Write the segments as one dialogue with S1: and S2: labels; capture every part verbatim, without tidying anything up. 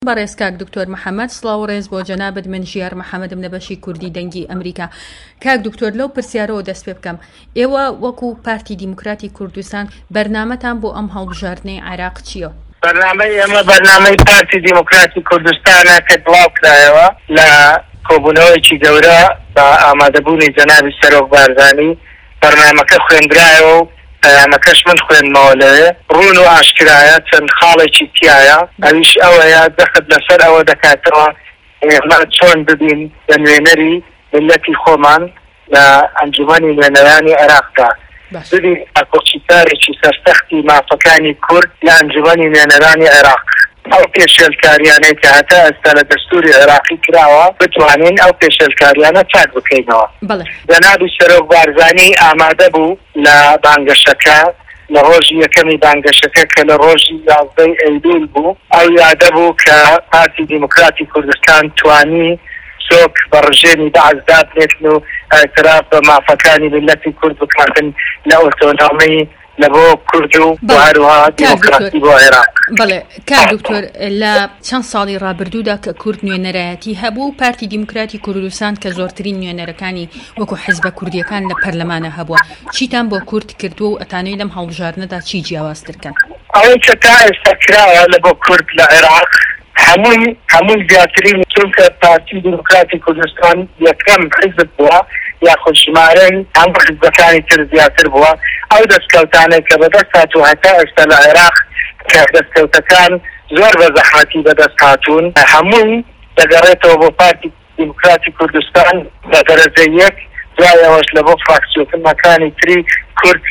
S1: بەڕێز کاک دکتۆر محەممەد سڵاو ڕێز بۆ جەنابەت من ژیار محەممەدم لە بەشی کوردی دەنگی ئەمریکا. کاک دکتۆر لەو پرسیارەوە دەست پێ بکەم، ئێوە وەکو پارتی دیموکراتی کوردستان بەرنامەتان بۆ ئەم هەڵبژاردنەی عێراق چییە؟
S2: بەرنامەی ئێمە بەرنامەی پارتی دیموکراتی کوردستانە کە بڵاو کرایەوە لە کۆبوونەوەیکی گەورە بە ئامادەبوونی جەنابی سەرۆک بارزانی. بەرنامەکە خوێندرایەوە و ئەمەکەش من خوێنمەوە لەوێ، ڕوون و ئاشکرایە چەند خاڵێکی تایە. ئەویش ئەوەیە دەخت لەسەر ئەوە دەکاتەوە ئێمە چۆن ببین لە نوێنەری ملەتی خۆمان لە ئەنجومەنی نوێنەرانی عێراقدا ببین ئاکۆچیتارێکی سەرسەختی مافەکانی کورد لە ئەنجومەنی نوێنەرانی عێراق. ئەو پێشێلکاریانەی کە هەتا ئێستا لە دەستوری عێراقی کراوە بتوانین ئەو پێشێلکاریانە چاک بکەینەوە. جەنابی سەرۆک بارزانی ئامادە بوو لە بانگەشەکە لە ڕۆژی یەکەمی بانگەشەکە کە لە ڕۆژی یازدەی ئەیلول بوو، ئەو یادە بوو کە پارتی دیموکراتی کوردستان توانی سۆک بە ڕژێنی بەعزدا بنێتن و ئەتراف بە مافەکانی ملەتی کورد بکاتن لە ئۆتۆنۆمی لە بۆ کورد و هەروەها دیموکراسی بۆ عێراق.
S1: بەڵێ کاک دکتۆر، لە چەند ساڵی ڕابردوودا کە کورد نوێنەرایەتی هەبوو، پارتی دیموکراتی کوردستان کە زۆرترین نوێنەرەکانی وەکو حیزبە کوردیەکان لە پەرلەمانە هەبووە، چیتان بۆ کورد کردووە و ئەتانەی لەم هەڵبژاردنەدا چی جیاوازترکەن؟
S2: ئەوەی کە تا ئێستا کراوە لە بۆ کورد لە عێراق هەمووی هەمووی زیاترین، چونکە پارتی دیموکراتی کوردستان یەکەم حیزب بووە یاخود ژمارەی هەموو حیزبەکانی تر زیاتر بووە. ئەو دەستکەوتانەی کە بەدەست هاتوو هەتا ئێستا لە عێراق کە دەستکەوتەکان زۆر بە زەحمەتی بەدەست هاتوون، هەمووی دەگەڕێتەوە بۆ پارتی دیموکراتی کوردستان بە دەرەجە یەک، دوایەوەش لە بۆ فراکسیۆنەکانی تری کورد.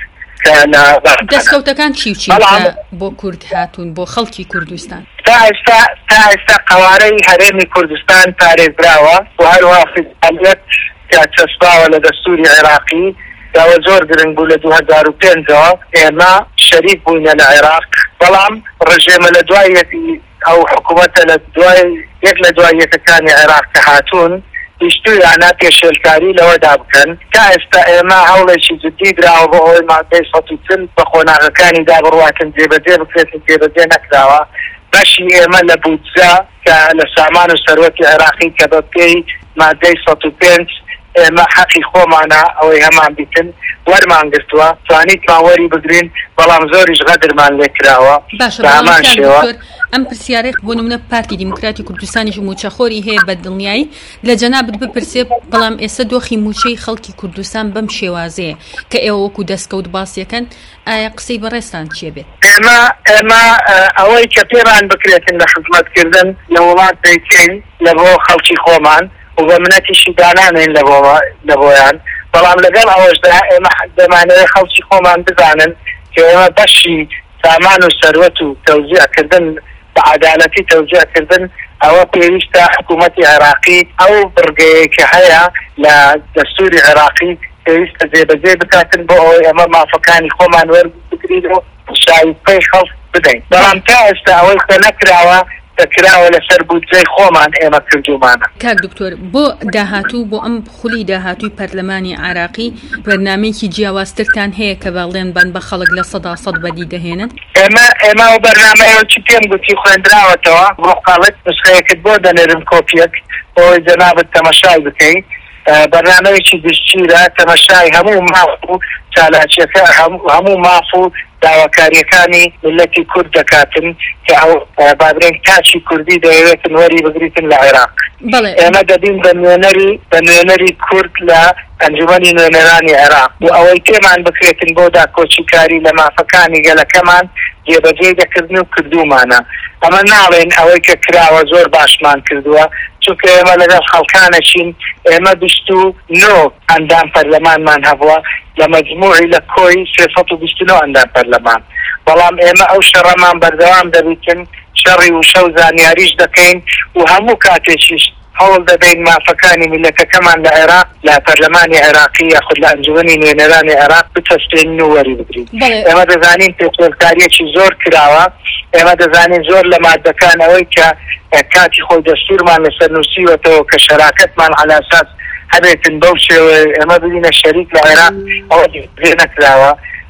S1: دەستکەوتەکان چی و چی بۆ کورد هاتوون بۆ خەڵکی کوردستان؟
S2: تا ئێستا تا ئێستا قەوارەی هەرێمی کوردستان پارێزراوە و هەروەها فیدرالیەت کە چەسپاوە لە دەستوری عێراقی داوە زۆر گرنگ بوو. لە دوو هەزار و پێنجەوە ئێمە شەریک بووینە لە عێراق، بەڵام ڕژێمە لە دوای ئەو حکوومەتە لە دوای یەک لە دوای یەکەکانی عێراق کە هاتوون بیستویانە پێشێلکاری لەوەدا بکەن. تا ئێستا ئێمە هەوڵێکی جدی دراوە بۆ ئەوەی مادەی سەد و چل بە خۆناغەکانی دابڕواتن جێبەجێ بکرێتن، جێبەجێ نەکراوە. بەشی ئێمە لە بودجە کە لە سامان و سەروەتی عێراقی کە بە پێی مادەی سەد و پێنج ئێمە حەقی خۆمانە ئەوەی هەمان بیتن وەرمان گرتووە، توانیتمان وەری بگرین، بەڵام زۆریش غەدرمان لێ کراوە.
S1: باشە هەمان شێوە ئەم پرسیارەی بۆ نمونە پارتی دیموکراتی کوردستانیش موچەخۆری هەیە بە دڵنیایی لە جەنابەت بپرسێ، بەڵام ئێستا دۆخی موچەی خەڵکی کوردستان بەم شێوازەیە کە ئێوە وەکو دەستکەوت باسیەکەن، ئایا قسەی بەڕێستان چیە بێت؟
S2: ئێمە ئێمە ئەوەی کە پێمان بکرێتن لە خزمەتکردن لە وڵات دەیکەین لە بۆ خەڵکی خۆمان و بە منەتیشی دانانین لە بۆیان، بەڵام لەگەڵ ئەوەشدا ئێمە دەمانەوێت خەڵکی خۆمان بزانن کە ئێمە بەشی سامان و سەروەت و تەوزیعکردن بە عەدالەتی تەوزیعکردن ئەوە پێویستە حکوومەتی عێراقی ئەو بڕگەیە کە هەیە لە دەستوری عێراقی پێویستە جێبەجێ بکاتن بۆ ئەوەی ئەمە مافەکانی خۆمان وەربگرین و شایستەی خەڵک بدەین. بەڵام تا ئێستا ئەوەی کە نەکراوە دەکراوە لەسەر بودجەی خۆمان ئێمە کردومانە.
S1: کاک دکتۆر، بۆ داهاتوو بۆ ئەم خولی داهاتووی پەرلەمانی عێراقی بەرنامەیەکی جیاوازترتان هەیە کە باڵێن بان بە خەڵک لە سەدا سەد بەدی دەهێنن؟
S2: ئێمە ئێمە و بەرنامەیە چی پێم گوتی خوێندراوەتەوە بۆ قاڵت نسخەیەکت بۆ دەنێرم کۆپیەک بۆی جەنابەت تەماشای بکەین. بەرنامەیەکی گشتگیرە تەماشای هەموو ماف و چالاکیەکە هەموو ماف و داواکاریەکانی ملەتی کورد دەکاتن کە ئەو بابرێن تاچی کوردی دەیەوێتن وەری بگریتن لە عێراق. ئێمە دەبین بە نوێنەری بە نوێنەری کورد لە ئەنجومەنی نوێنەرانی عێراق و ئەوەی پێمان بکرێتن بۆ داکۆچیکاری لە مافەکانی گەلەکەمان جێبەجێ دەکردن و کردومانە. ئەمە ناڵێن ئەوەی کە کراوە زۆر باشمان کردووە، چونکە ئێمە لەگەڵ خەڵکانەشین. ئێمە بیست و نۆ ئەندام پەرلەمانمان هەبووە لە مەجموعی لە کۆی سێ سەد و بیست و نۆ ئەندام پەرلەمان، بەڵام ئێمە ئەو شەڕەمان بەردەوام دەبیتن، شەڕی و شەو زانیاریش دەکەین و هەموو کاتێکیش هەوڵ دەدەین مافەکانی میلەتەکەمان لە عێراق لە پەرلەمانی عێراقی یاخود لە ئەنجومەنی نوێنەرانی عێراق بچەسپێنین و وەری بگرین. ئێمە دەزانین پێشێلکاریەکی زۆر کراوە، ئێمە دەزانین زۆر لە مادەکان ئەوەی کە کاتی خۆی دەستورمان لەسەر نووسیوەتەوە کە شەراکەتمان عەلە ئەساس هەبێتن بەو شێوەیە ئێمە ببینە شەریک لە عێراق ئەوە جێ نەکراوە.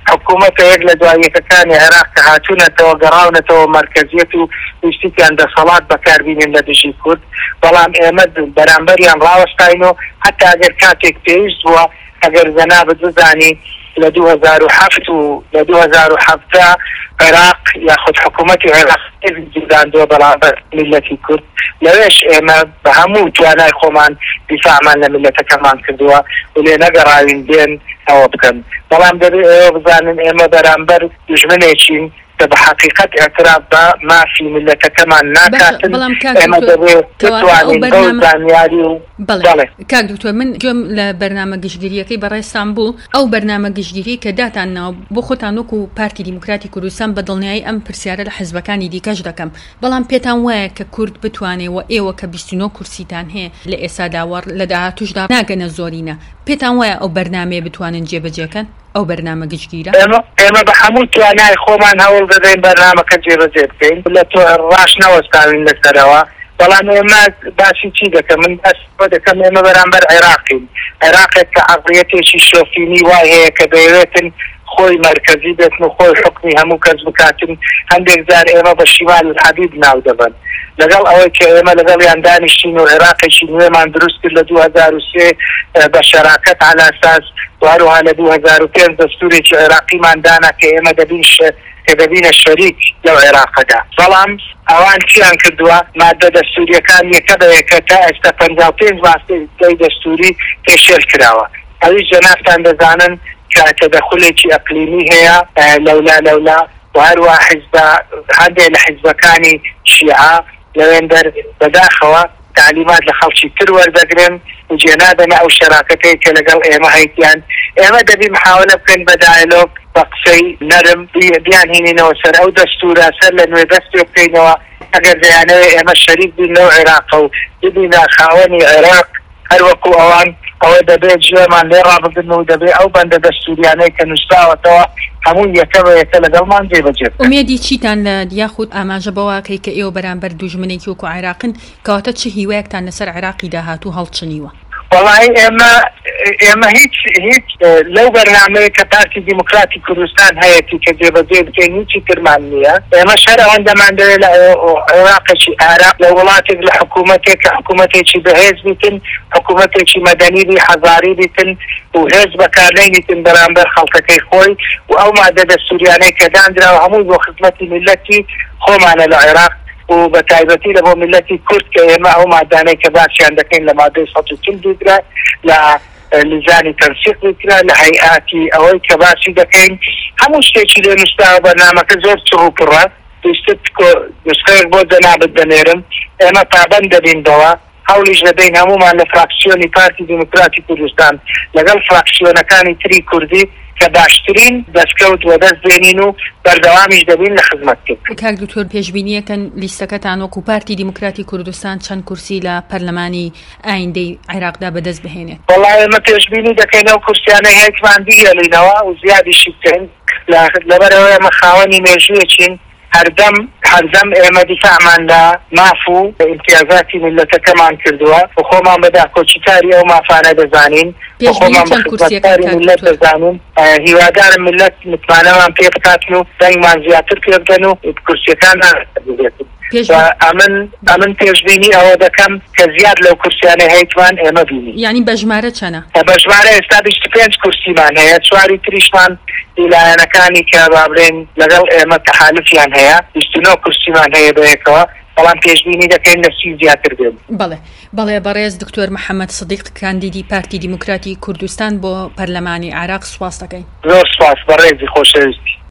S2: حکوومەتە یەک لە دواییەکەکانی عێراق کە هاتوونەتەوە گەڕاونەتەوە مرکزیەت و ویستیان دەسەڵات بەکاربینێن لە دژی کورد بەڵام ئێمە بەرامبەریان ڕاوەستاین و حتا ئەگەر کاتێک پێویست بووە ئەگەر جەنابەت بزانی لە دوو هەزار و هەفت و لە دوو هەزار و هەفت عێراق یاخود حکوومەتی عێراق جوداندووە بەرامبەر میلەتی کورد لەوێش ئێمە بە هەموو توانای خۆمان دیفاعمان لە میلەتەکەمان کردووە و لێ نەگەڕاوین بێن ئەوە بکەن بەڵام دەبێت ئێوە بزانن ئێمە بەرامبەر دوژمنێکین کە بە حقیقەت اعتراف بە مافی میلەتەکەمان ناکاتن ئێمە دەبێت بتوانین بەو زانیاری و
S1: بەڵێ کاک دکتۆر من گوێم لە بەرنامە گشتگیریەکەی بەڕێستان بوو ئەو بەرنامە گشتگیری کە داتانناوە بۆ خۆتان وەکو پارتی دیموکراتی کوردستان بە دڵنیایی ئەم پرسیارە لە حیزبەکانی دیکەش دەکەم بەڵام پێتان وایە کە کورد بتوانێت و ئێوە کە بیست و نۆ کورسیتان هەیە لە ئێساداوە لە داهاتووشدا ناگەنە زۆرینە پێتان وایە ئەو بەرنامەیە بتوانن جێبەجێکەن ئەو بەرنامە گشتگیرە
S2: ئێمە بە هەموو توانای خۆمان هەوڵ دەدەین بەرنامەکە جێبەجێ بکەین لە تۆ ڕاش نەوەستاوین لەسەرەوە بەڵام ئێمە باسی چی دەکەم من باس دەکەم ئێمە بەرامبەر عێراقین عێراقێک کە عەقڵیەتێکی شۆفینی وای هەیە کە دەیەوێتن خۆی مرکزی بێتن و خۆی حکمی هەموو کەس بکاتن هەندێک جار ئێمە بە شیمال الحەدید ناو دەبن لەگەڵ ئەوەی کە ئێمە لەگەڵیان دانیشتین و عێراقێکی نوێمان دروست کرد لە دوو هەزار و سێ بە شەراکەت عەلى ئەساس وهروها لە دوو هەزار و پێنج دەستوورێکی عێراقیمان دانا کە ئێمە دەبین کە دەبینە شەریک لەو عێراقەدا بەڵام ئەوان چیان کردووە مادە دەستوریەکان یەکە بە یەکە تا ئێستا پەنجا و پێنج مادەی دەستوری پێشێل کراوە ئەویش جەنابتان دەزانن کە تەدەخولێکی ئەقلیمی هەیە لەولا لەولا وهروها حیزبە هەندێک لە حیزبەکانی شیعە لەوێندەر بەداخەوە تعلیمات لە خەڵکی تر وەردەگرن و جێنادەنە ئەو شەراکەتەی کە لەگەڵ ئێمە هەیتیان ئێمە دەبی محاولە بکەین بە دایلۆگ بە قسەی نەرم بیان هینینەوە سەر ئەو دەستورە سەر لە نوێ دەست پێ بکەینەوە ئەگەر دەیانەوێت ئێمە شەریک بین لەو عێراقە و ببینە خاوەنی عێراق هەر وەکو ئەوان ئەوە دەبێت ژێمان لێ ڕابگرن و دەبێت ئەو بەندە دەستوریانەی کە نووسراوەتەوە هەموو یەکە بە یەکە لەگەڵمان جێبەجێ بکەن.
S1: ئومێدی چیتان لە یاخود ئاماژە بەواکەی کە ئێوە بەرامبەر دوژمنێکی وەکو عێراقن کەواتە چه هیوایەکتان لەسەر عێراقی داهاتوو هەڵچنیوە؟
S2: والله ئێمە ئێمە هیچ هیچ لەو بەرنامەیە کە پارتی دیموکراتی کوردستان هەیەی کە جێبەجێ بکەین هیچی ترمان نییە ئێمە شەر ئەوەندەمان دەوێت لە عێراقێکی ئارا لە وڵاتێک لە حکوومەتێک کە حکوومەتێکی بەهێز بیتن حکوومەتێکی مەدەنی بی حەزاری بیتن و هێز بەکارنەیتن بەرامبەر خەڵکەکەی خۆی و ئەو مادە دەستوریانەی کە دانراوە هەموو بۆ خزمەتی میلەتی خۆمانە لە عێراق و بە تایبەتی لە بۆ میلەتی کورد کە ئێمە ئەو مادانەی کە باسییان دەکەین لە مادەی سەد و چل دوورا لە لیزانی تەنسیق بکرا لە هەیئاتی ئەوەی کە باسی دەکەین هەموو شتێکی لێ نووسراوە بەرنامەکە زۆر چڕوپڕە دوستت نسخەیەک بۆ جەنابەت دەنێرم ئێمە پابەند دەبین بەوە هەوڵیش دەدەین هەموومان لە فراکسیۆنی پارتی دیموکراتی کوردستان لەگەڵ فراکسیۆنەکانی تری کوردی کە باشترین دەستکەوت و دەست بێنین و بەردەوامیش دەبین لە خزمەتکردن.
S1: کاک دکتۆر پێشبینیەکەن لیستەکەتان وەکو پارتی دیموکراتی کوردستان چەند کورسی لە پەرلەمانی ئایندەی عێراقدا بەدەست بهێنێت؟
S2: وەڵای ئێمە پێشبینی دەکەین ئەو کورسیانەی هەیەکمان بیگەڵینەوە و زیادیشی بکەین لەبەرەوە ئێمە خاوەنی مێژوویەکین هەردەم هەردەم ئێمە دیفاعمان لە ماف و ئیمتیازاتی میلەتەکەمان کردووە و خۆمان بەدا کۆچیتاری ئەو مافانە دەزانین و خۆمان بە خزمەتکاری میلەت دەزانین هیوادارم میلەت متمانەمان پێ بکاتن و دەنگمان زیاتر پێ بدەن و کورسیەکان نابێتن ئەمن ئەمن پێشبینی ئەوە دەکەم کە زیاد لەو کورسیانە هەیەکمان ئێمە بینی
S1: یعنی بە ژمارە چەنە؟
S2: بە ژمارە ئێستا بیست و پێنج کورسیمان هەیە چواری تریشمان لایەنەکانی کە بابرێن لەگەڵ ئێمە تەحالفیان هەیە بیست و نۆ کورسیمان هەیە بەیەکەوە بەڵام پێشبینی دەکەین لە سی زیاتر بێت.
S1: بەڵێ بەڵێ بەڕێز دکتۆر محەممەد سدیق کاندیدی پارتی دیموکراتی کوردستان بۆ پەرلەمانی عێراق سوپاس دەکەین.
S2: زۆر سوپاس بەڕێزی خۆشەویستی.